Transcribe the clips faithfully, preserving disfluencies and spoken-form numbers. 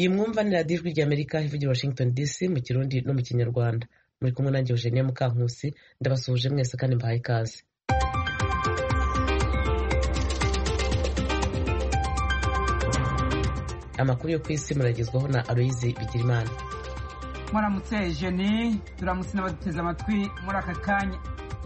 iyi mwumva ni radiyo ijwi ry'Amerika ivugira Washington D C mu Kirundi no mu Kinyarwanda. Muri kumwe nanjye Eugenia Mukankusi, ndabasuhuje mwese kandi mbahaye ikaze. Amakuru yo ku isi muragezwaho na Aloyizi Bigirimana. Mwaramutse Eugenie, turamutse n'abaduteze amatwi muri aka kanya.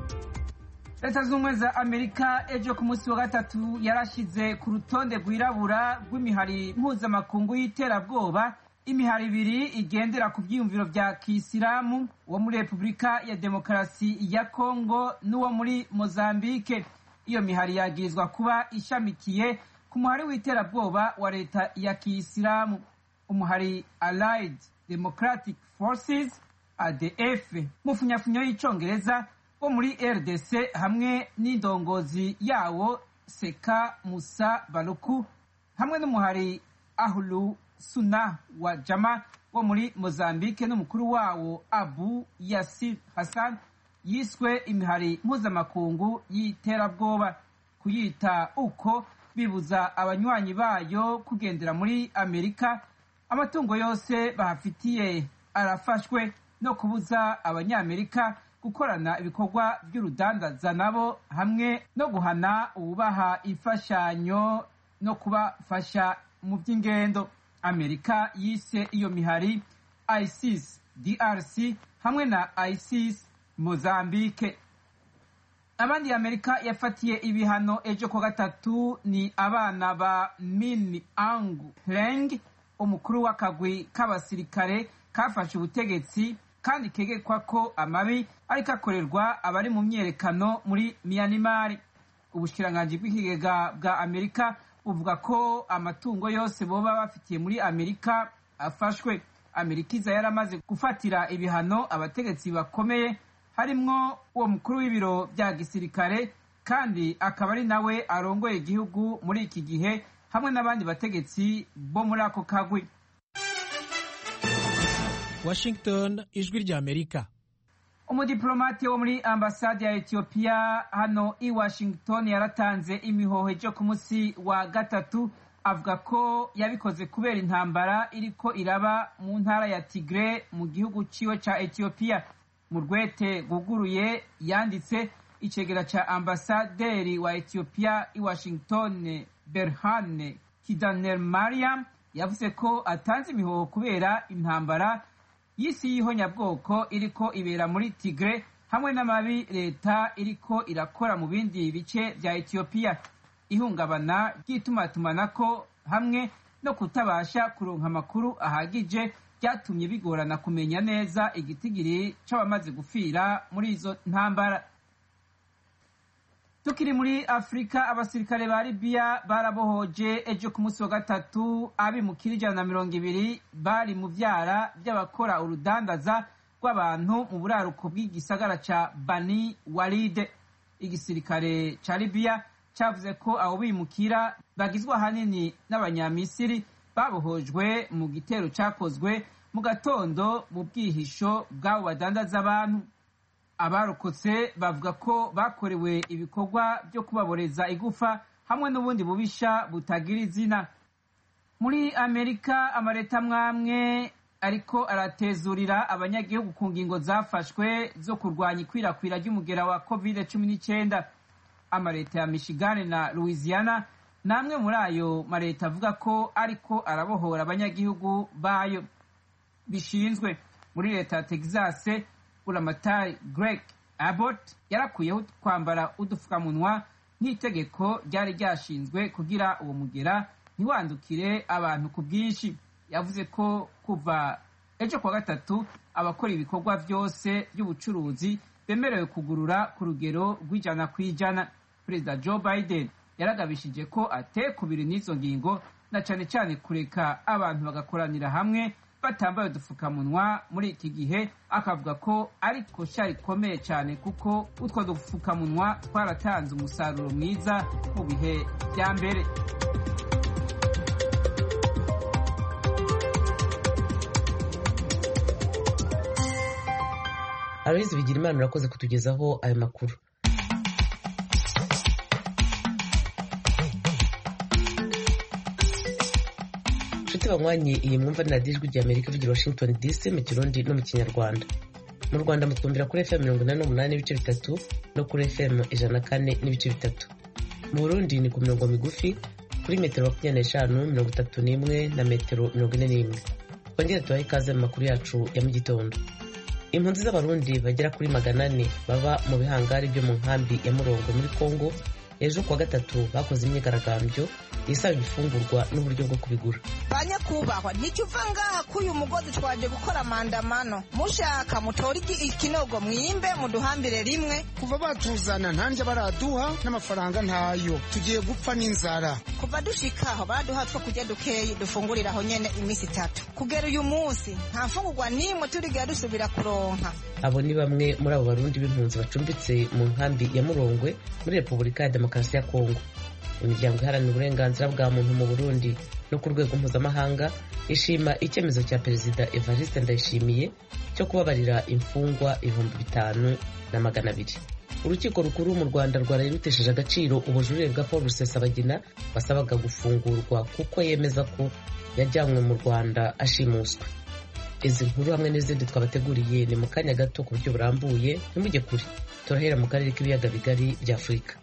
Leta z'ubumwe za Amerika ejo ku munsi wa gatatu yarashize ku rutonde rwirabura rw'imihari mpuzamakungu y'iterabwoba imihari ibiri igendera ku byiyumviro bya Kisilamu, uwo muri Repubulika ya Demokarasi ya Kongo n'uwo muri Mozambique. Iyo mihari yagirizwa kuba ishamikiye ku muhari w'iterabwoba wa leta ya Kisilamu, umuhari Allied Democratic Forces A D F mu funyafunyo y'icongereza wo muri R D C hamwe n'indongozi yawo Seka Musa Baluku hamwe n'umuhari Ahlu Sunna wa Jama wo muri Mozambique n'umukuru wawo Abu Yasir Hassan yiswe imihari mpuzamakungu y'iterabwoba. Kuyita uko bibuza abanywanyi bayo kugendera muri Amerika, amatungo yose bahafitiye arafashwe, no kubuza abanyamerika gukorana ibikorwa by'urudandaza nabo, hamwe no guhana ububaha imfashanyo no kubafasha mu by'ingendo. Amerika yise iyo mihari ISIS D R C hamwe na ISIS Mozambique. Abandi Amerika yafatiye ibihano ejo ku gatatu ni abana ba Min Aung Hlaing, umukuru w'akagwi k'abasirikare kafashe ubutegetsi kandi kegekwa ko amabi ariko akorerwa abari mu myerekano muri Myanmar. Ubushikiranganji bw'ikigega bwa Amerika buvuga ko amatungo yose boba bafitiye muri Amerika afashwe. Amerika iza yaramaze gufatira ibihano abategetsi bakomeye, harimwo uwo mukuru w'ibiro bya gisirikare kandi akaba ari nawe arongoye igihugu muri iki gihe, hamwe n'abandi bategetsi bo muri ako kagwi. Washington, ijwi ry'Amerika. Umudiplomate wo muri ambasade ya Ethiopia hano i Washington yaratanze imihoho ejo ku munsi wa gatatu, avuga ko yabikoze kubera intambara iriko iraba mu ntara ya Tigray mu gihugu ciwe ca Ethiopia. Mu rwete guguruye yanditse, icegera ca ambasaderi wa Ethiopia i Washington Berhane Kidaner-Mariam yavuze ko atanze imihoho kubera intambara y'isi y'ihonyabwoko iriko ibera muri Tigray hamwe n'amabi leta iriko irakora mu bindi bice vya Ethiopia. Ihungabana ry'itumatumanako hamwe no kutabasha kuronka amakuru ahagije byatumye bigorana kumenya neza igitigiri c'abamaze gufira muri izo ntambara. Tukiri muri Afrika, abasirikare ba Libya barabohoje ejo ku munsi wa gatatu abimukira ijana na mirongo ibiri bari mu vyara by'abakora urudandaza rw'abantu mu buraruko bw'igisagara ca Bani Walid. Igisirikare ca Libya cavuze ko abo bimukira bagizwe ahanini n'abanyamisiri babohojwe mu gitero cakozwe mu gatondo mu bwihisho bw'abo badandaza abantu. Abarokotse bavuga ko bakorewe ibikorwa byo kubaboreza igufa hamwe n'ubundi bubisha butagira izina. Muri Amerika, amareta mwamwe ariko aratezurira abanyagihugu ku ngingo zafashwe zo kurwanya ikwirakwira ry'umugera wa covid cumi n'icyenda. Amareta ya Michigan na Louisiana namwe muri ayo mareta avuga ko ariko arabohora abanyagihugu bayo. Bishinzwe muri leta ya Texas, Buramatari Greg Abbott yarakuyeho kwambara udufukamunwa nk'itegeko ryari ryashinzwe kugira uwo mugera ntiwandukire abantu ku bwinshi. Yavuze ko kuva ejo kwa gatatu abakora ibikorwa byose by'ubucuruzi bemerewe kugurura ku rugero rw'ijana ku ijana. Perezida Joe Biden yaragabishije ko atekubiri n'izo ngingo, na cane cane kureka abantu bagakoranira hamwe batambaye udufukamunwa muri iki gihe. Akavuga ko ari kosa rikomeye cyane kuko utwo dufukamunwa twaratanze umusaruro mwiza mu bihe bya mbere. Aloyizi Bigirimana, urakoze kutugezaho ayo makuru. inshuti banywanyi iyi mwumva ni radiyo ijwi ry'Amerika ivugira Washington D C mu kirundi no mu kinyarwanda. Mu Rwanda mutwumvira kuri F M mirongo inani n'umunani n'ibice bitatu no kuri F M ijana na kane n'ibice bitatu. Mu Burundi ni ku mirongo migufi kuri metero makumyabiri n'eshanu mirongo itatu n'imwe na metero mirongo ine n'imwe. Twongere tubahe ikaze mu makuru yacu ya mu gitondo. Impunzi z'abarundi bagera kuri magana ane baba mu bihangari byo mu nkambi ya Murongo muri Kongo ejo kuwa gatatu bakoze imyigaragambyo isaba ibifungurwa n'uburyo bwo kubigura. Banyakubahwa nticyuva ngaha kuyu mugozi twaje gukora mandamano mushaka mutori ikinogo mwimbe muduhambire rimwe kuva batuzana ntanje baraduha n'amafaranga ntayo tugiye gupfa n'inzara kuva dushikaho baraduha two kujya dukeye dufungurira aho nyene imisi itatu kugera uyu munsi nta mfungurwa nimwe turiga dusubira kuronka. Abo ni bamwe muri abo barundi b'impunzi bacumbitse mu nkambi ya Murongwe muri Repubulika ya Demokarasi ya Kongo. Imiryango iharanira uburenganzira bwa muntu mu Burundi no ku rwego mpuzamahanga ishima icyemezo cya Perezida Evariste Ndayishimiye cyo kubabarira imfungwa ibihumbi bitanu na magana abiri. Urukiko rukuru mu Rwanda rwaraye rutesheje agaciro ubujurire bwa Paul Rusesabagina basabaga gufungurwa kuko yemeza ko yajyanywe mu Rwanda ashimuswe. Izi nkuru hamwe n'izindi twabateguriye ni mu kanya gato ku buryo burambuye, ntimujye kure. Turahera mu karere k'ibiyaga bigari bya Afurika.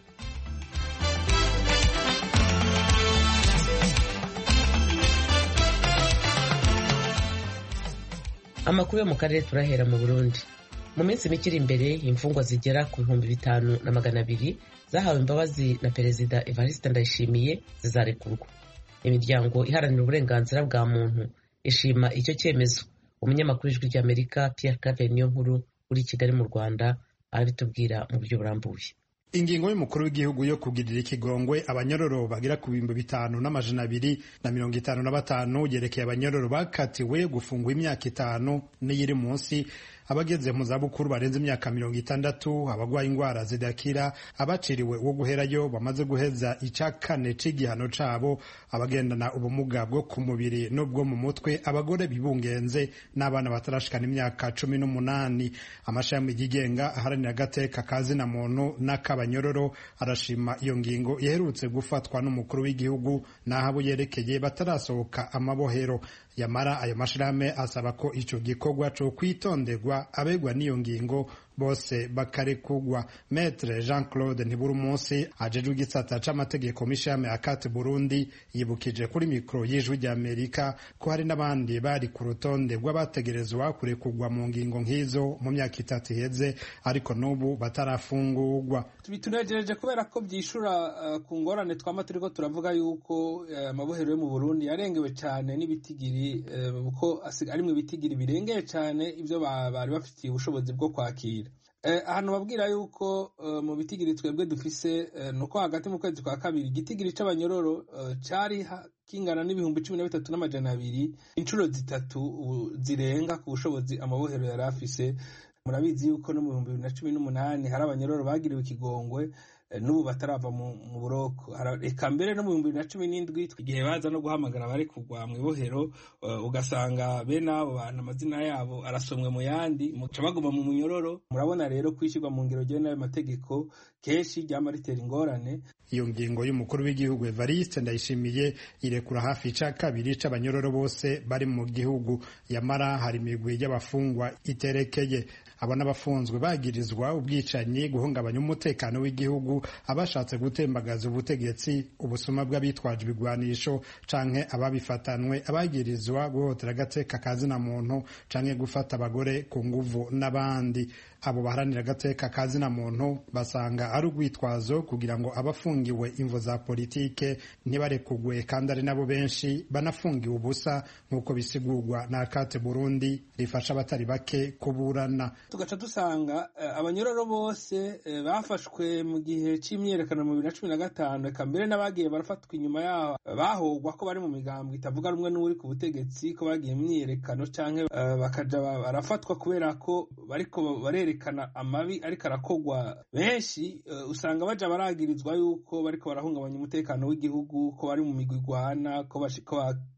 Amakuru yo mu karere turahera mu Burundi. Mu minsi mike iri imbere imfungwa zigera ku bihumbi bitanu na magana abiri zahawe imbabazi na Perezida Evariste Ndayishimiye zizarekurwa. Imiryango iharanira uburenganzira bwa muntu ishima icyo cyemezo. Umunyamakuru w'Ijwi ry'Amerika Pierre Claver Niyonkuru uri Kigali mu Rwanda arabitubwira mu buryo burambuye. Ingingo y'umukuru w'igihugu yo kugirira ikigongwe abanyororo bagira ku bihumbi bitanu n'amajana abiri na mirongo itanu na batanu yerekeye abanyororo bakatiwe gufungwa imyaka itanu n'iyiri munsi, abageze mu zabukuru barenze imyaka mirongo itandatu, abagwaye ingwara zidakira, abaciriwe wo guherayo bamaze guheza ica kane c'igihano cabo, abagendana ubumuga bwo ku mubiri n'ubwo mu mutwe, abagore bibungenze n'abana batarashikana imyaka cumi n'umunani. Amashami yigenga aharanira agateka kazina muntu n'akabanyororo arashima iyo ngingo iherutse gufatwa n'umukuru w'igihugu n'ahabo yerekeye batarasohoka amabohero. Yamara ayo mashirame asaba ko ico gikorwa co kwitonderwa abegwa n'iyo ngingo bose bakarekugwa. Maître Jean-Claude Ntiburumunsi ajejwe igisata c'amategeko mishame akate Burundi yibukije kuri mikro y'Ijwi ry'Amerika ko hari n'abandi bari ku rutonde rw'abategerezwa kurekugwa mu ngingo nk'izo mu myaka itatu iheze ariko n'ubu batarafungurwa. Bitunejereje kubera ko byishura uh, ku ngorane twama turiko turavuga yuko amabohero uh, yo mu Burundi yarengewe cyane n'ibitigiri uh, ko arimwe ibitigiri birengeye cyane ivyo bari bafitiye ubushobozi bwo kwakira. Ahantu babwira yuko mu bitigiri twebwe dufise nuko hagati mu kwezi kwa kabiri igitigiri c'abanyororo cari kingana n'ibihumbi cumi na bitatu n'amajana abiri, inshuro zitatu zirenga ku bushobozi amabohero yari afise. Murabizi yuko no mu bihumbi bibiri na cumi n'umunani hari abanyororo bagiriwe ikigongwe n'ubu batarava mu buroko. Eka mbere no mu bihumbi bibiri na cumi n'indwi igihe baza no guhamagara bari kugwa mu ibohero ugasanga bene abo bantu amazina yabo arasomwe mu yandi muca baguma mu munyororo. Murabona rero kwishirwa mu ngiro ryo n'ayo mategeko kenshi ryama ritera ingorane. Iyo ngingo y'umukuru w'igihugu Evariste Ndayishimiye irekura hafi ica kabiri c'abanyororo bose bari mu gihugu. Yamara hari imigwi y'abafungwa iterekeye. Abo n'abafunzwe bagirizwa ubwicanyi, guhungabanya umutekano w'igihugu, abashatse gutembagaza ubutegetsi, ubusuma bw'abitwaje ibigwanisho canke ababifatanwe, abagirizwa guhotera agateka kazina muntu canke gufata abagore ku nguvu n'abandi. Abo baharanira agateka kazina muntu basanga ari urwitwazo kugira ngo abafungiwe imvo za politike ntibarekugwe, kandi ari nabo benshi banafungiwe ubusa nk'uko bisigurwa na Akate Burundi rifasha abatari bake kuburana. Tugaca dusanga uh, abanyororo bose uh, bafashwe mu gihe c'imyerekano mu bibiri na cumi na gatanu, eka mbere n'abagiye barafatwa inyuma yaho uh, bahogwa ko bari mu migambwe itavuga rumwe n'uri ku butegetsi, ko bagiye mu myerekano canke uh, bakaja barafatwa kubera ko bariko barerekana amabi ariko arakogwa. Benshi uh, usanga baja baragirizwa yuko bariko barahungabanya umutekano w'igihugu, ko bari mu migwi igwana, ko bashika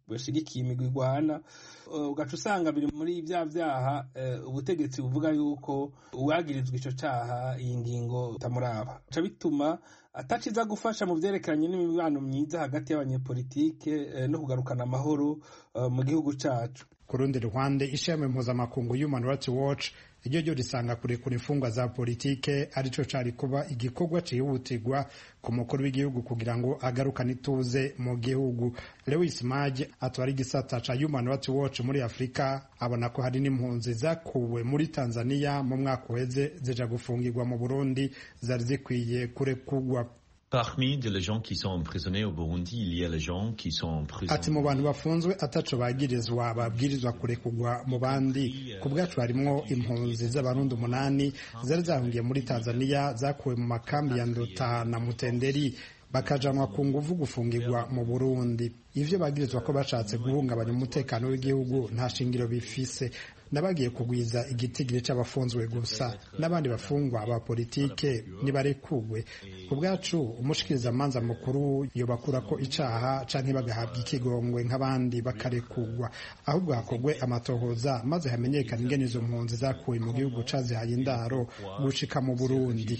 bashigikiye imigwi igwana ugaca usanga biri muri bya vyaha ubutegetsi buvuga yuko uwagirizwa ico caha iyi ngingo itamuraba ca bituma ataciza gufasha mu vyerekeranye n'imibano myiza hagati y'abanyepolitike no kugarukana amahoro mu gihugu cacu. Ku rundi ruhande ishami mpuzamakungu Human Rights Watch iryo ryo risanga kurekura imfungwa za politike arico cari kuba igikorwa cihutirwa ku mukuru w'igihugu kugira ngo agarukane ituze mu gihugu. Lewis Mage atwara igisata ca Human Rights Watch muri Afrika abona ko hari n'impunzi zakuwe muri Tanzania mu mwaka uheze zija gufungirwa mu Burundi zari zikwiye kurekurwa. Parmi les gens qui sont emprisonnés au Burundi, il y a les gens qui sont emprisonnés. Ati mu bantu bafunzwe ataco bagirizwa babwirizwa kurekurwa mu bandi ku bwacu harimwo impunzi z'abarundi umunani zari zahungiye muri Tanzania zakuwe mu makambi ya Nduta na Mutenderi bakajanwa ku nguvu gufungirwa mu Burundi. Ivyo bagirizwa ko bashatse guhungabanya umutekano w'igihugu nta shingiro bifise. Nabagiye kugwiza igitigiri c'abafunzwe gusa n'abandi bafungwa ba politike nibarekugwe. Ku bwacu umushikiriza manza mukuru yobakura ko icaha canke bagahabwa ikigongwe nk'abandi bakarekugwa, ahubwo hakogwe amatohoza maze hamenyekana ingene izo mpunzi zakuwe mu gihugu cazihaye indaro gushika mu Burundi.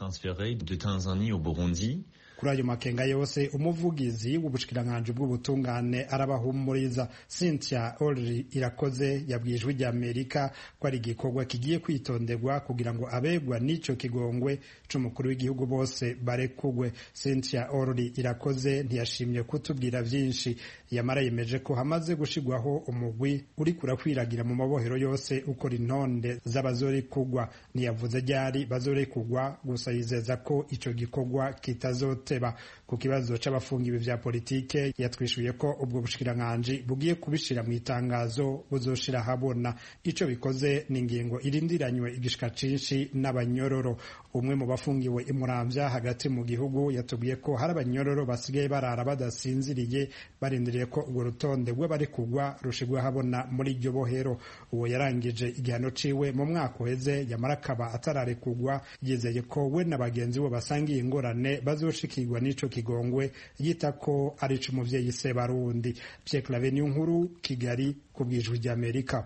Kuri ayo makenga yose umuvugizi w'ubushikiranganje bw'ubutungane arabahumuriza. Cynthia Olri Irakoze yabwijwe rya Amerika ko ari igikorwa kigiye kwitonderwa kugira ngo abegwa n'ico kigongwe c'umukuru w'igihugu bose barekugwe. Cynthia Olri Irakoze ntiyashimye kutubwira vyinshi, yamara yemeje ko hamaze gushigwaho umugwi uri kurakwiragira mu mabohero yose ukora intonde z'abazorekugwa. Ntiyavuze ryari bazorekugwa, gusa yizeza ko ico gikorwa kitazoteba. Ku kibazo c'abafungiwe vya politike yatwishuye ko ubwo bushikiranganje bugiye kubishira mu itangazo buzoshira habona. Ico bikoze ni ingingo irindiranywe igishika cinshi n'abanyororo. Umwe mu bafungiwe imuramvya hagati mu gihugu yatubwiye ko hari abanyororo basigaye barara badasinziriye barindiriye ko ubwo rutonde rw'abari kugwa rushigwa habona muri iryo bohero. Uwo yarangije igihano ciwe mu mwaka uheze yamara akaba atararekugwa, yizeye ko we na bagenzi bo basangiye ingorane bazoshikirwa n'ico kigongwe yita ko ari c'umuvyeyi se Barundi. Pierre Claver Nkuru, Kigali, ku bw'ijwi rya Amerika.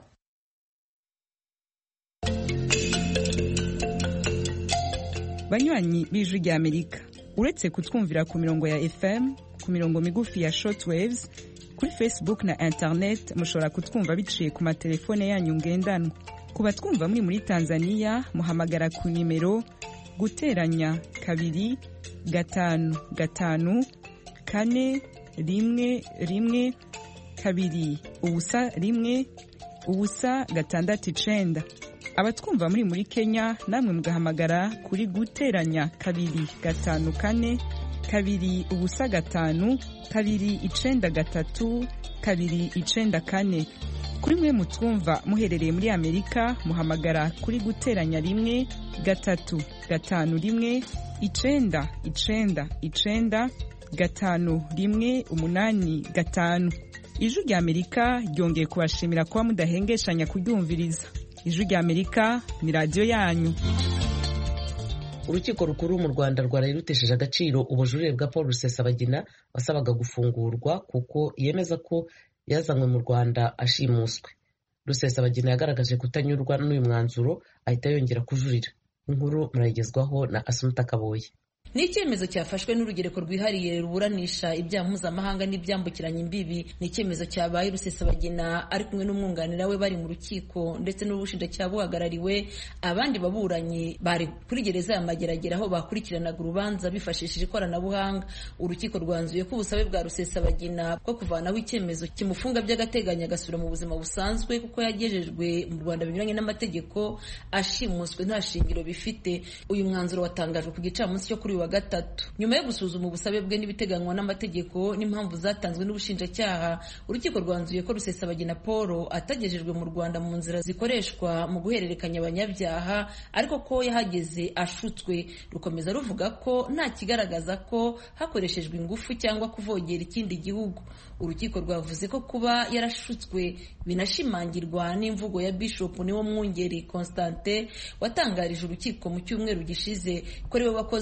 Banywanyi b'ijwi rya Amerika, uretse kutwumvira ku mirongo ya F M, ku mirongo migufi ya shortwaves, kuri Facebook na internet mushobora kutwumva biciye ku matelefone yanyu ngendanwa. Ku batwumva muri muri Tanzania muhamagara ku nimero guteranya kabiri gatanu gatanu kane rimwe rimwe kabiri ubusa rimwe ubusa gatandatu icenda. Abatwumva muri muri Kenya namwe mugahamagara kuri guteranya kabiri gatanu kane kabiri ubusa gatanu kabiri icenda gatatu kabiri icenda kane. Kuri mwe mutwumva muherereye muri Amerika muhamagara kuri guteranya rimwe gatatu gatanu rimwe icenda icenda icenda gatanu rimwe umunani gatanu. Ijwi rya Amerika ryongeye kubashimira kuba mudahengeshanya kuryumviriza. Ijwi rya Amerika ni radio yanyu. Urukiko rukuru mu Rwanda rwaraye rutesheje agaciro ubujurire bwa Paul Rusesabagina wasabaga gufungurwa kuko yemeza ko yazanywe mu Rwanda ashimuswe. Rusesabagina yagaragaje kutanyurwa n'uyu mwanzuro ahita yongera kujurira. Inkuru murayigezwaho na Asumta Kaboye. Ni icyemezo cyafashwe n'urugereko rwihariye ruburanisha ibyaha mpuzamahanga n'ibyambukiranya imbibi. Ni icyemezo cyabaye Rusesabagina ari kumwe n'umwunganira we bari mu rukiko ndetse n'ubushinjacyaha buhagarariwe abandi baburanyi bari kuri gereza ya Mageragere aho bakurikiranaga urubanza bifashishije ikoranabuhanga. Urukiko rwanzuye ko ubusabe bwa Rusesabagina bwo kuvanaho icyemezo kimufunga by'agateganyo agasubira mu buzima busanzwe kuko yagejejwe mu Rwanda binyuranye n'amategeko ashimuswe nta shingiro bifite. Uyu mwanzuro watangajwe ku gicamunsi cyo kuri wa gatatu nyuma yo gusuzuma ubusabe bwe n'ibiteganywa n'amategeko n'impamvu zatanzwe n'ubushinjacyaha. Urukiko rwanzuye ko Rusesabagina Paul atagejejwe mu Rwanda mu nzira zikoreshwa mu guhererekanya abanyabyaha ariko ko yahageze ashutswe. Rukomeza ruvuga ko nta kigaragaza ko hakoreshejwe ingufu cyangwa kuvogera ikindi gihugu. Urukiko rwavuze ko kuba yarashutswe binashimangirwa n'imvugo ya Bishop Niwo Mwungeri Constantin watangarije urukiko mu cyumweru gishize ko ariwe wakoze amayeri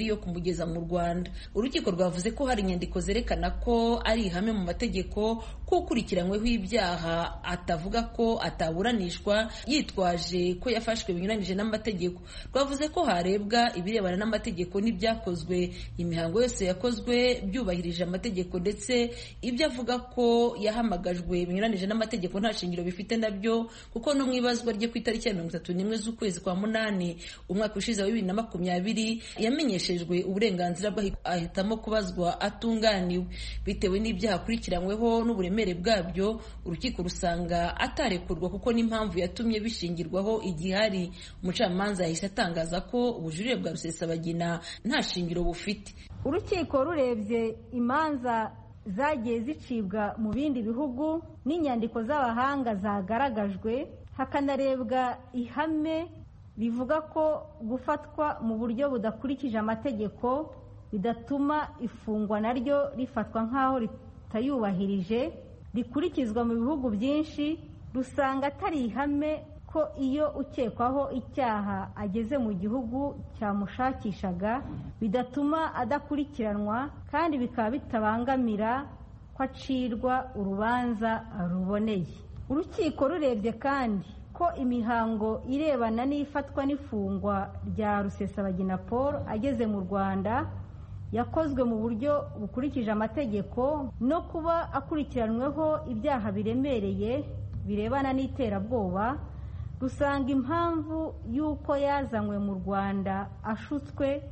abiri yo kumugeza mu Rwanda. Urukiko rwavuze ko hari inyandiko zerekana ko ari ihame mu mategeko ko ukurikiranyweho ibyaha atavuga ko ataburanishwa yitwaje ko yafashwe binyuranyije n'amategeko. Rwavuze ko harebwa ibirebana n'amategeko n'ibyakozwe, imihango yose yakozwe byubahirije amategeko, ndetse ibyo avuga ko yahamagajwe binyuranyije n'amategeko nta shingiro bifite nabyo, kuko no mu ibazwa rye ku itariki ya mirongo itatu n'imwe z'ukwezi kwa munani umwaka ushize wa bibiri na makumyabiri yamenyeshejwe uburenganzira bwe ahitamo kubazwa atunganiwe. Bitewe n'ibyaha akurikiranyweho n'uburemere bwabyo, urukiko rusanga atarekurwa kuko n'impamvu yatumye bishingirwaho igihari. Umucamanza yahise atangaza ko ubujurire bwa Rusesabagina nta shingiro bufite. Urukiko rurebye imanza zagiye zicibwa mu bindi bihugu n'inyandiko z'abahanga zagaragajwe, hakanarebwa ihame rivuga ko gufatwa mu buryo budakurikije amategeko bidatuma ifungwa naryo rifatwa nk'aho ritayubahirije, rikurikizwa mu bihugu byinshi, rusanga atari ihame ko iyo ukekwaho icyaha ageze mu gihugu cyamushakishaga bidatuma adakurikiranwa, kandi bikaba bitabangamira ko acirwa urubanza ruboneye. Urukiko rurebye kandi ko imihango irebana n'ifatwa n'ifungwa rya Rusesabagina Paul ageze mu Rwanda yakozwe mu buryo bukurikije amategeko, no kuba akurikiranweho ibyaha biremereye birebana n'iterabwoba, rusanga impamvu y'uko yazanywe mu Rwanda ashutswe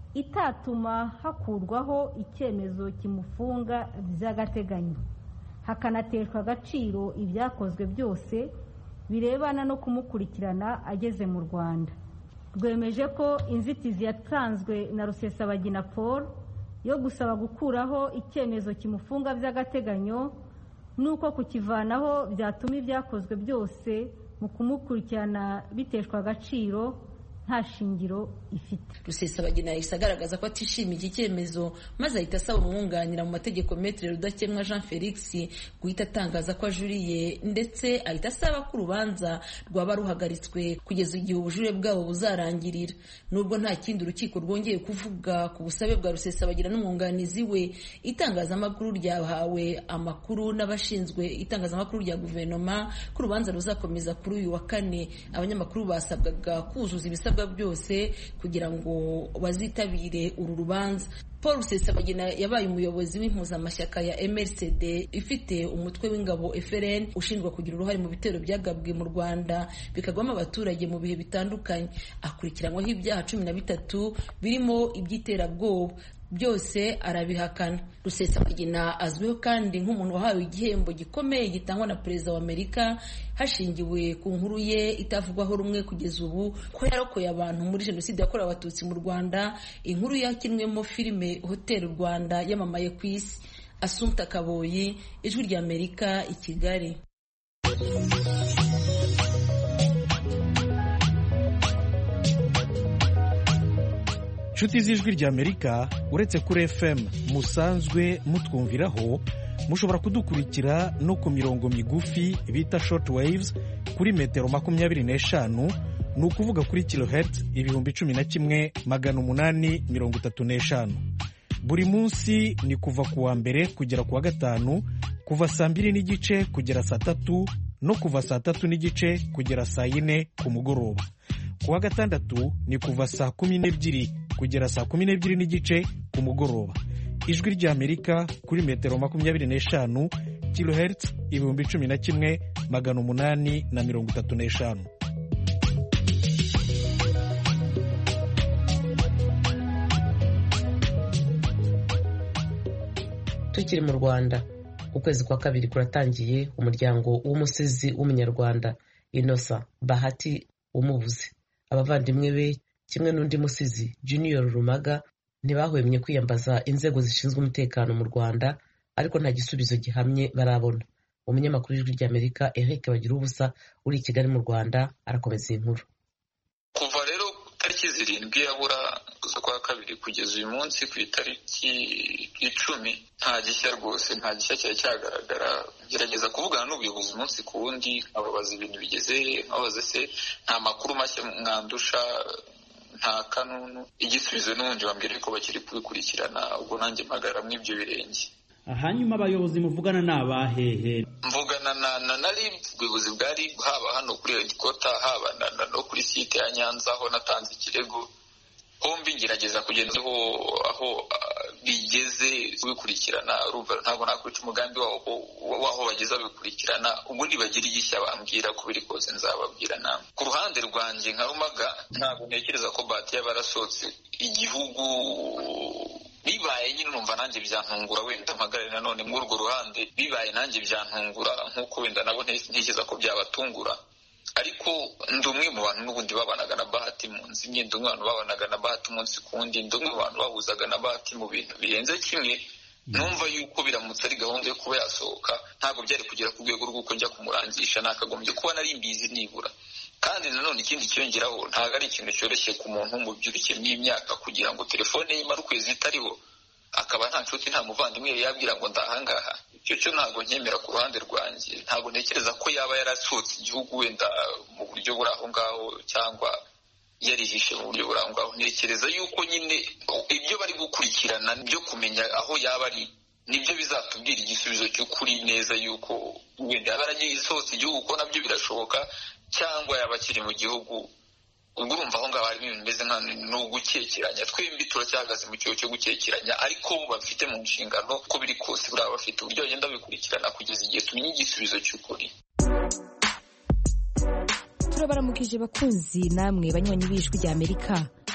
itatuma hakurwaho icyemezo kimufunga by'agateganyo, hakanateshwa agaciro ibyakozwe byose birebana no kumukurikirana ageze mu Rwanda. Rwemeje ko inzitizi yatanzwe na Rusesabagina Paul yo gusaba gukuraho icyemezo kimufunga by'agateganyo nuko kukivanaho byatuma ibyakozwe byose mu kumukurikirana biteshwa agaciro nta shingiro ifite. Rusesabagina yahise agaragaza ko atishimiye iki cyemezo, maze ahita asaba umwunganira mu mategeko Maître Rudakemwa Jean Felix guhita atangaza ko ajuriye, ndetse ahita asaba ko urubanza rwaba ruhagaritswe kugeza igihe ubujurire bwabo buzarangirira. Nubwo nta kindi urukiko rwongeye kuvuga ku busabe bwa Rusesabagina n'umwunganizi we, itangazamakuru ryahawe amakuru n'abashinzwe itangazamakuru rya guverinoma ko urubanza ruzakomeza kuri uyu wa kane. Abanyamakuru basabwaga kuzuza ibisabwa byose kugira ngo bazitabire uru rubanza. Paul Rusesabagina yabaye umuyobozi w'impuzamashyaka ya M R C D ifite umutwe w'ingabo F R N ushinjwa kugira uruhare mu bitero byagabwe mu Rwanda bikagwamo abaturage mu bihe bitandukanye. Akurikiranyweho ibyaha cumi na bitatu birimo iby'iterabwoba, byose arabihakana. Rusesabagina azwiho kandi nk'umuntu wahawe igihembo gikomeye gitangwa na perezida wa Amerika hashingiwe ku nkuru ye itavugwaho rumwe kugeza ubu ko yarokoye abantu muri jenoside yakorewe abatutsi mu Rwanda, inkuru yakinwemo filime Hotel Rwanda yamamaye ku isi. Assumpta Kaboyi, Ijwi rya Amerika, i Kigali. Inshuti z'Ijwi rya Amerika, uretse kuri F M musanzwe mutwumviraho, mushobora kudukurikira no ku mirongo migufi bita short waves kuri metero makumyabiri n'eshanu, ni ukuvuga kuri kilohertz ibihumbi cumi na kimwe magana umunani mirongo itatu n'eshanu. Buri munsi ni kuva ku wa mbere kugera ku wa gatanu, kuva saa mbiri n'igice kugera saa tatu, no kuva saa tatu n'igice kugera saa yine ku mugoroba. Ku wa gatandatu ni kuva saa kumi n'ebyiri kugera saa kumi n'ebyiri n'igice ku mugoroba. Ijwi rya Amerika kuri metero makumyabiri n'eshanu, kilohertz ibihumbi cumi na kimwe magana umunani na mirongo itatu n'eshanu. Tukiri mu Rwanda, ukwezi kwa kabiri kuratangiye, umuryango w'umusizi w'umunyarwanda Innocent Bahati umuvuze, abavandimwe be kimwe n'undi musizi Junior Rumaga ntibahwemye kwiyambaza inzego zishinzwe umutekano mu Rwanda, ariko nta gisubizo gihamye barabona. Umunyamakuru w'Ijwi ry'Amerika Eric Bagirubusa uri i Kigali mu Rwanda arakomeza iyi nkuru. Kuva rero tariki zirindwi yabura z'ukwa kabiri kugeza uyu munsi ku itariki icumi nta gishya rwose, nta gishya cyari cyagaragara. Gerageza kuvugana n'ubuyobozi umunsi ku wundi, ababaza ibintu bigeze, ababaza se nta makuru mashya mwandusha, nta kanunu igisubizo n'ubundi bambwira ko bakiri kubikurikirana ubwo nanjye mpagara mu ibyo birenge. Hanyuma abayobozi muvugana n'abahehe? Mvugana na na nari ubuyobozi bwa R I B haba hano kuri Headquarter haba na no kuri site ya Nyanza aho natanze ikirego, hombi ngerageza kugenda aho aho bigeze bikurikirana. Urumva ntabwo nakwica umugambi waho waho bageza bikurikirana, ubundi bagira igishya bambwira ko biri kose nzababwira namwe. Ku ruhande rwanjye nka Rumaga ntabwo ntekereza ko Bahati yabarasotse igihugu, bibaye nyine numva nanjye byantungura, wenda mpagarare nanone muri urwo ruhande, bibaye nanjye byantungura nk'uko wenda nabo ntekereza ko byabatungura. Ariko ndi umwe mu bantu n'ubundi babanaga na Bahati mu nzi imwe, ndi umwe mu bantu babanaga na Bahati umunsi kundi, ndi umwe mu bantu bahuzaga na Bahati mu bintu birenze kimwe. Numva yuko biramutse ari gahunda yo kuba yasohoka ntabwo byari kugera ku rwego rw'uko njya kumurangisha, nakagombye kuba nari mbizi nibura. Kandi nanone ikindi cyongeraho, ntabwo ari ikintu cyoroshye ku muntu w'umubyiruke n'imyaka kugira ngo telefone ye imare ukwezi itariho, akaba nta nshuti nta muvandimwe yabwira ngo ndahangaha. Icyo cyo ntabwo nkemera ku ruhande rwanjye. Ntabwo ntekereza ko yaba yarasutse igihugu wenda mu buryo buri aho ngaho cyangwa yarihishe mu buryo buri aho ngaho. Ntekereza yuko nyine ibyo bari gukurikirana byo kumenya aho yaba ari nibyo bizatubwira igisubizo cy'ukuri neza yuko wenda yaba yaragiye isohotse igihugu, ko nabyo birashoboka, cyangwa yaba akiri mu gihugu. Ubwo urumva aho ngaho harimo ibintu bimeze nk'ugukekeranya. Twembi turacyahagaze mu cyobo cyo gukekeranya, ariko bafite mu nshingano ko biri kose buriya bafite uburyo bagenda bikurikirana kugeza igihe tumenye igisubizo cy'ukuri. turabaramukije bakunzi namwe banywanyi b'Ijwi ry'Amerika.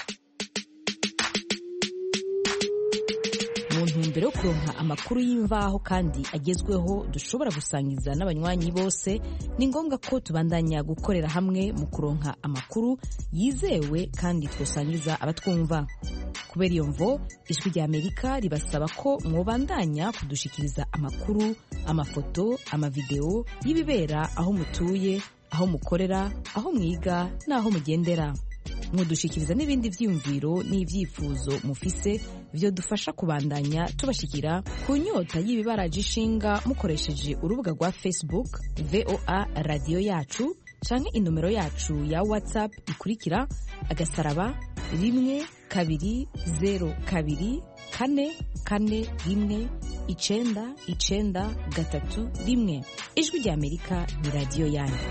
Mu ntumbero yo kuronka amakuru y'imvaho kandi agezweho dushobora gusangiza n'abanywanyi bose, ni ngombwa ko tubandanya gukorera hamwe mu kuronka amakuru yizewe kandi twosangiza abatwumva. Kubera iyo mvo, Ijwi ry'Amerika ribasaba ko mwobandanya kudushikiriza amakuru, amafoto, amavideo y'ibibera aho mutuye, aho mukorera, aho mwiga n'aho mugendera. Mudushikiriza n'ibindi vyiyumviro n'ivyifuzo mufise vyo dufasha kubandanya tubashikira ku nyota y'ibibaraje ishinga mukoresheje urubuga rwa Facebook V O A Radio Yacu canke inomero yacu ya WhatsApp ikurikira agasaraba rimwe kabiri zero kabiri kane kane rimwe icenda icenda gatatu rimwe. Ijwi ry'Amerika ni radio yanyu.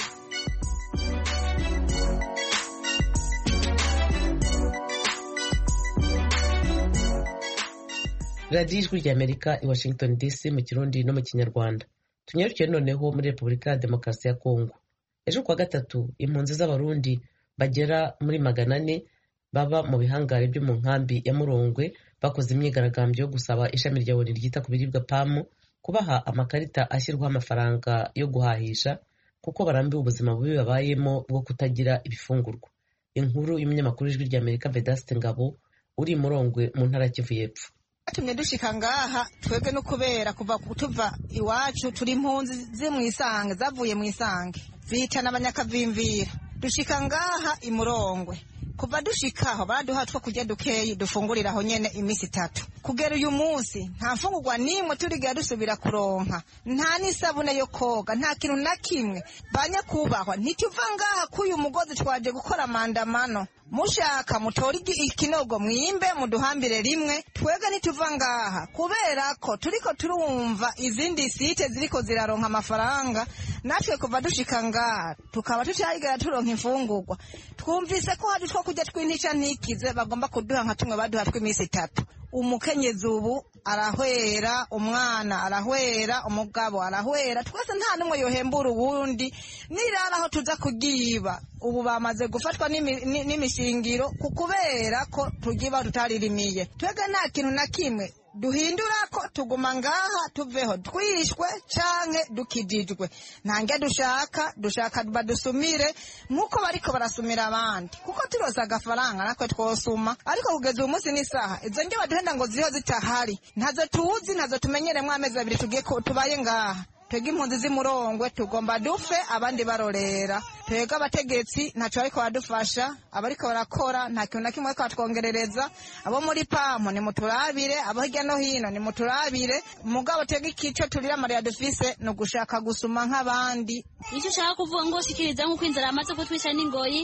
radiyo Ijwi ry'Amerika i Washington D C mu Kirundi no mu Kinyarwanda. Tunyarukiye noneho muri Repubulika ya Demokarasi ya Kongo. Ejo kuwa gatatu impunzi z'Abarundi bagera muri magana ane baba mu bihangare byo mu nkambi ya Murongwe bakoze imyigaragambyo yo gusaba ishami rya ONU ryita ku biribwa P A M kubaha amakarita ashyirwaho amafaranga yo guhahisha kuko barambiwe ubuzima bubi babayemo bwo kutagira ibifungurwa. Inkuru y'umunyamakuru w'Ijwi ry'Amerika Vedaste Ngabo uri Murongwe mu ntara Kivu y'Epfo. Tumye dushika ngaha twebwe no kubera kuva kutuva iwacu turi impunzi zi mu isange zavuye mu isange zitana abanyakavimvira dushika ngaha i Murongwe. Kuva dushikaho baduha two kujya dukeyi dufunguriraho nyene imisi itatu. Kugera uyu munsi nta mfungurwa nimwe turigira dusubira kuronka, nta n'isabune yo koga, nta kintu na kimwe. Banyakubahwa ntituva ngaha kuyu mugozi twaje gukora mandamano, mushaka mutori ikinogo mwimbe muduhambire rimwe. Twega ntituva ngaha kubera ko turiko turumva izindi site ziriko ziraronka amafaranga, natwe kuva dushika ngaha tukaba tutayigera turonka imfungurwa. Twumvise ko hari two kujya twintisha ntikize bagomba kuduha nka tumwe baduha tw'imisi itatu. Umukenyezi ubu arahwera, umwana arahwera, umugabo arahwera, twese nta numwe yohembura uwundi. Nirara aho tuza kugiba ubu bamaze gufatwa n'imishingiro kubera ko tugiba tutaririmiye. Twege nta kintu na kimwe duhindura ko tuguma ngaha tuveho twishwe canke dukidijwe. Ntange dushaka dushaka badusumire nkuko bariko barasumira abandi, kuko turoza agafaranga nakwe twosuma. Ariko kugeza umunsi n'isaha izo nge baduhenda ngo ziho zitahari ntazo tuzi, ntazo tumenyere mu amezi abiri tugiye tubaye ngaha. Twege impunzi z'Imurongwe tugomba dufe abandi barorera. Twege abategetsi ntaco bariko badufasha, abariko barakora nta kintu na kimwe bariko batwongerereza. Abo muri P A M ni muturabire, abo hirya no hino ni muturabire. Mugabo twege ikico turira Maria dufise no gushaka gusuma nk'abandi. Icyo ushaka kuvuga ngo shikiriza nk'uko inzara amaze kutwisha n'ingoyi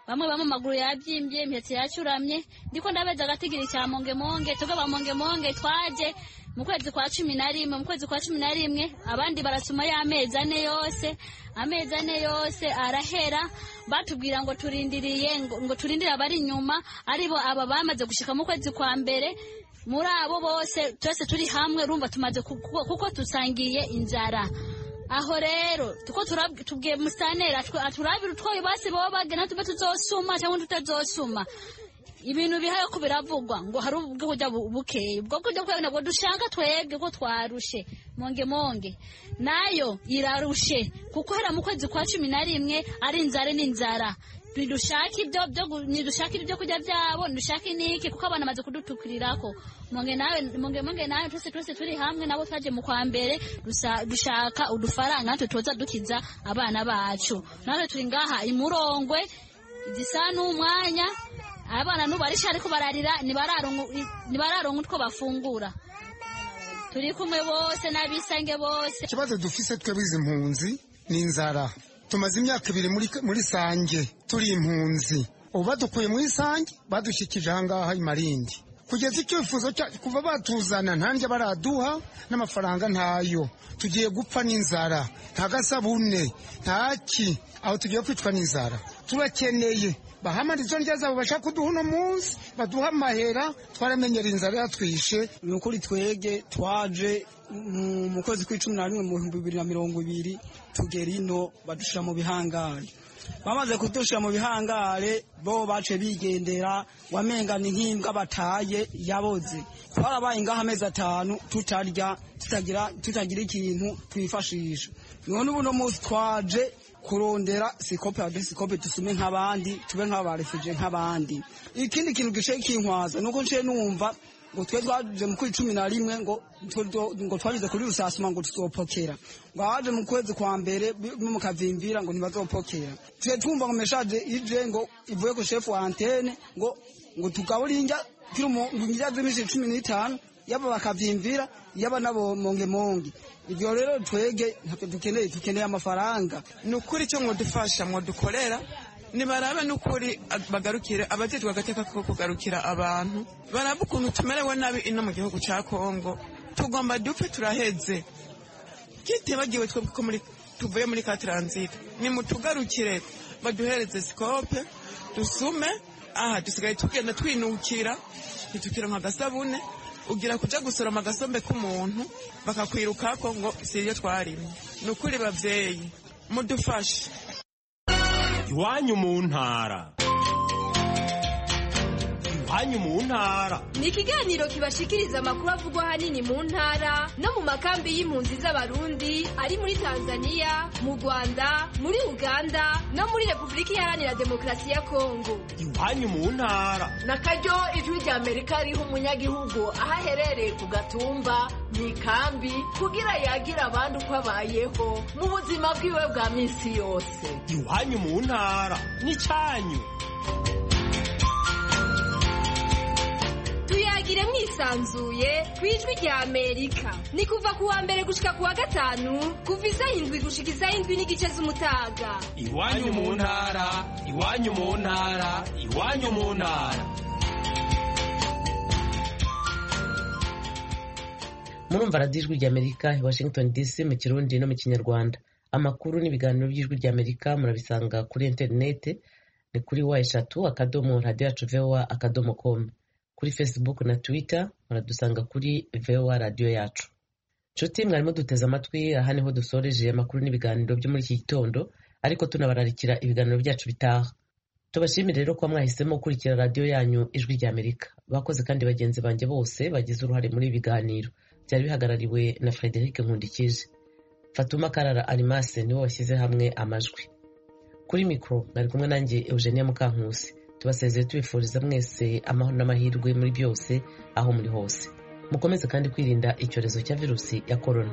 bamwe bamwe amaguru yabyimbye impetsi yacuramye ndiko ndabeza agatigiri cya monge monge tuga ba monge monge twaje mu kwezi kwa cumi na rimwe mu kwezi kwa cumi na rimwe abandi barasuma y'amezi ane yose amezi ane yose arahera batubwira ngo turindiriye ngo, ngo turindire abari inyuma aribo aba bamaze gushika mu kwezi kwa mbere muri abo bose twese turi hamwe rumva tumaze kuko, kuko tusangiye inzara aho rero tuko tubwiye musanera aturabira utwoye basi baba bagena tube tuzosuma cyangwa tutazosuma ibintu bihaye ko biravugwa ngo hari ubwo kujya bukeye ubwo kujya kwenda ngo dushaka twebwe ko twarushe monge monge nayo irarushe kuko hera mu kwezi kwa cumi na rimwe ari inzara n'inzara dushaka ibyo byo nidushaka ibyo kujya byabo dushaka niki kuko abana maze kudutukirirako monge nawe monge monge nawe twese twese turi hamwe nabo twaje mu kwa mbere dushaka udufaranga natwe tuza dukiza abana bacu natwe turi ngaha imurongwe igisa n'umwanya abana nubarisha ariko bararira nibararonka utwo bafungura turi kumwe bose n'abisange bose ikibazo dufise twebwe izi mpunzi ni inzara tumaze imyaka ibiri muri muri sange turi impunzi ubu badukuye muri sange badushikije ahangaha imarindi kugeza icyifuzo kuva batuzana ntanjye baraduha n'amafaranga ntayo tugiye gupfa n'inzara nta gasabune ntaki aho tugiye kwicwa n'inzara turakeneye bahamara izo ndya zabo bashaka kuduha uno munsi baduha amahera twaramenyera inzara yatwishe ni ukuri twege twaje mu kwezi kw'icumi na rimwe mu bihumbi bibiri na mirongo ibiri tugera ino badushira mu bihangare bamaze kudushira mu bihangare bo bace bigendera wamenga ni nk'imbwa bataye yaboze twarabaye ngaho amezi atanu tutarya tutagira tutagira ikintu twifashisha none ubu no munsi twaje kurondera sikope ade sikope tusume nk'abandi tube nk'abarefuje nk'abandi ikindi kintu gishe kinkwaza nuko nce numva ngo twe twaje mu kwezi cumi na rimwe ngo ngo twagize kuri rusasuma ngo tuzopokera ngo aje mu kwezi kwa mbere mu kavimvira ngo ntibazopokera twe twumva ngo message ije ngo ivuye ku chef wa antenne ngo ngo tugaburinja kiri mu ngira z'imisi cumi n'itanu yaba bakavimvira yaba nabo monge monge ibyo rero twege dukeneye dukeneye amafaranga nukuri cyo ngo dufasha ngo dukorera nibarabe nukuri bagarukire abatetwa gateka ko kugarukira abantu barabe ukuntu tumerewe nabi ino mu gihugu ca Kongo tugomba dupfe turaheze kitebagiwe twebwe ko muri tuvuye muri ka transit ni mutugarukire baduhereze scope dusume aha dusigaye tugenda twinukira nitukira nka gasabune ugira kuja gusoroma agasombe k'umuntu bakakwirukako ngo siriyo twarimye nukuri bavyeyi mudufashe iwanyu mu ntara iwanyu mu ntara ni ikiganiro kibashikiriza amakuru avugwa ahanini mu ntara no mu makambi y'impunzi z'abarundi ari muri Tanzania mu Rwanda muri Uganda no muri Repubulika Iharanira Demokarasi ya Kongo iwanyu mu ntara nakaryo ijwi rya Amerika riha umunyagihugu aho aherereye ku gatumba mu ikambi kugira yagira abandi uko abayeho mu buzima bwiwe bwa minsi yose iwanyu mu ntara n'icyanyu tuyagire mwisanzuye ku ijwi rya Amerika ni kuva ku wa mbere gushika ku wa gatanu kuva isaha indwi gushika isaha indwi n'igice z'umutaga iwanyu mu ntara iwanyu mu ntara iwanyu mu ntara murumva radiyo ijwi ry'Amerika i Washington D C mu kirundi no mu kinyarwanda amakuru n'ibiganiro by'ijwi ry'Amerika murabisanga kuri interinete ni kuri wa eshatu akadomo radiyo yacu voa akadomo com kuri Facebook na Twitter muradusanga kuri voa radiyo yacu nshuti mwarimo duteze amatwi aha niho dusoreje amakuru n'ibiganiro byo muri iki gitondo ariko tunabararikira ibiganiro byacu bitaha tubashimire rero ko mwahisemo gukurikira radiyo yanyu ijwi ry'Amerika bakoze kandi bagenzi banjye bose bagize uruhare muri ibi biganiro byari bihagarariwe na Frederic Nkundikije Fatuma Karara Animase niwe washyize hamwe amajwi kuri mikro nari kumwe nanjye Eugenia Mukankusi tubasezeye tubifuriza mwese amahoro n'amahirwe muri byose aho muri hose mukomeze kandi kwirinda icyorezo cya virusi ya corona.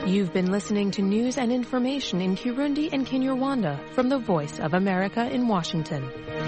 You've been listening to news and information in Kirundi and Kinyarwanda from the Voice of America in Washington.